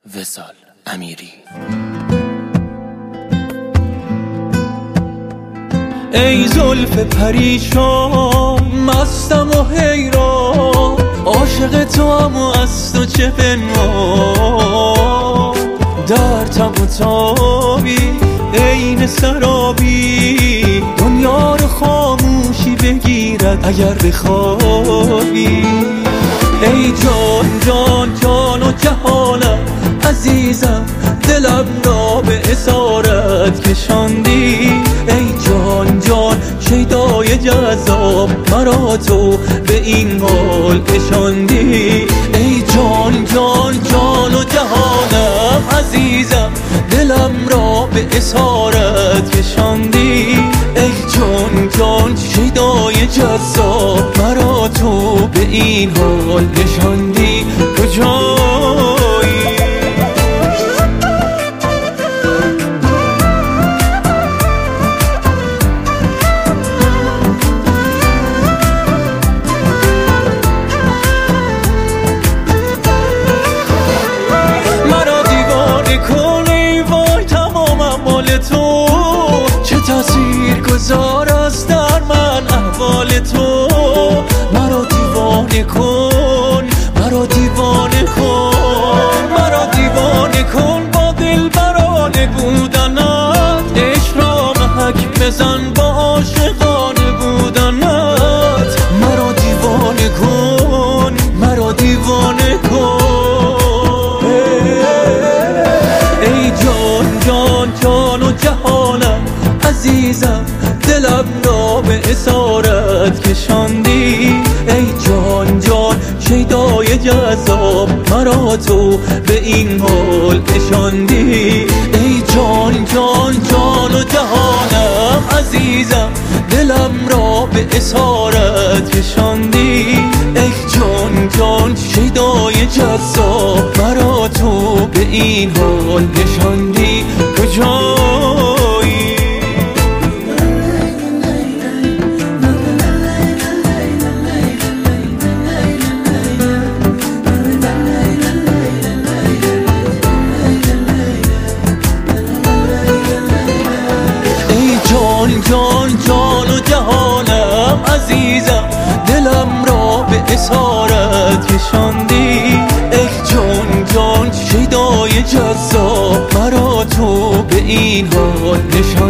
وصال امیری. ای زلف پریشان مستم و حیران، عاشق تو هم و از تو چه پنهان، در تب و تابی عین سرابی، دنیا رو خاموشی بگیرد اگر بخوابی. ای جان جان جان و جهانم عزیزم، دلم را به اسارت کشاندی. ای جان جان شیدای جذاب، مرا تو به این حال کشاندی. ای جان جان جان و جهانم عزیزم، دلم را به اسارت کشاندی. ای جان جان شیدای جذاب، مرا تو به این حال نشاندی. کجایی؟ مرا دیوانه کنی وای تمامم مال تو، چه تاثیر گذار است در من احوال تو. مرا دیوانه کن، مرا دیوانه کن، مرا دیوانه کن با دل برانه بودنت. عشق را محک بزن با عاشقانه بودنت. مرا دیوانه کن، مرا دیوانه کن. ای جان جان جان و جهانم عزیزم، دلم را به اسارت کشاندی. ای جان جان شیدای جذاب، مرا تو به این حال نشاندی. ای جان جان جان و جهانم عزیزم، دلم را به اسارت کشاندی. ای جان جان شیدای جذاب، مرا تو به این حال نشاندی. کجایی؟ جان جان جان و جهانم عزیزم، دلم را به اسارت کشاندی. ای جان جان شیدای جذاب، مرا تو به این حال نشاندی.